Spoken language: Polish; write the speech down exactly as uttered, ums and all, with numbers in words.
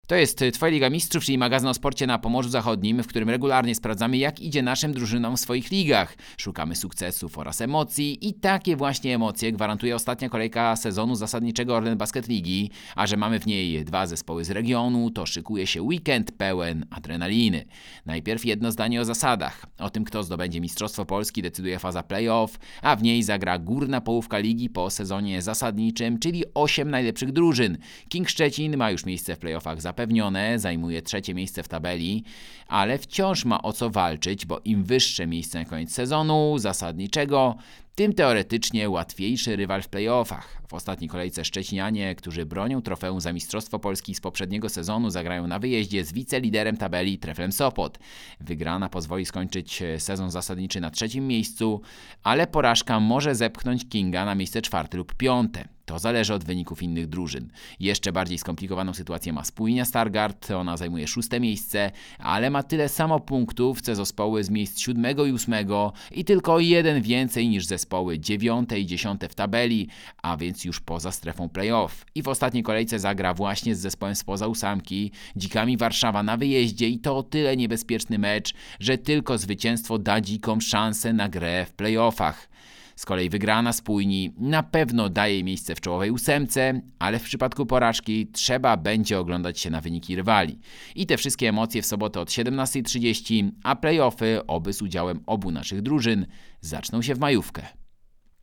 To jest Twoja Liga Mistrzów, czyli magazyn o sporcie na Pomorzu Zachodnim, w którym regularnie sprawdzamy, jak idzie naszym drużynom w swoich ligach. Szukamy sukcesów oraz emocji i takie właśnie emocje gwarantuje ostatnia kolejka sezonu zasadniczego Orlen Basket Ligi, a że mamy w niej dwa zespoły z regionu, to szykuje się weekend pełen adrenaliny. Najpierw jedno zdanie o zasadach. O tym, kto zdobędzie Mistrzostwo Polski, decyduje faza playoff, a w niej zagra górna połówka ligi po sezonie zasadniczym, czyli osiem najlepszych drużyn. King Szczecin ma już miejsce w playoffach zapewnione, zajmuje trzecie miejsce w tabeli, ale wciąż ma o co walczyć, bo im wyższe miejsce na koniec sezonu zasadniczego, tym teoretycznie łatwiejszy rywal w playoffach. W ostatniej kolejce szczecinianie, którzy bronią trofeum za Mistrzostwo Polski z poprzedniego sezonu, zagrają na wyjeździe z wiceliderem tabeli Treflem Sopot. Wygrana pozwoli skończyć sezon zasadniczy na trzecim miejscu, ale porażka może zepchnąć Kinga na miejsce czwarte lub piąte. To zależy od wyników innych drużyn. Jeszcze bardziej skomplikowaną sytuację ma Spójnia Stargard, ona zajmuje szóste miejsce, ale ma tyle samo punktów co zespoły z miejsc siódmego i ósmego i tylko jeden więcej niż zespoły dziewiąte i dziesiąte w tabeli, a więc już poza strefą playoff. I w ostatniej kolejce zagra właśnie z zespołem spoza ósemki, Dzikami Warszawa na wyjeździe i to o tyle niebezpieczny mecz, że tylko zwycięstwo da Dzikom szansę na grę w playoffach. Z kolei wygrana Spójni na pewno daje miejsce w czołowej ósemce, ale w przypadku porażki trzeba będzie oglądać się na wyniki rywali. I te wszystkie emocje w sobotę od siedemnasta trzydzieści, a playoffy, oby z udziałem obu naszych drużyn, zaczną się w majówkę.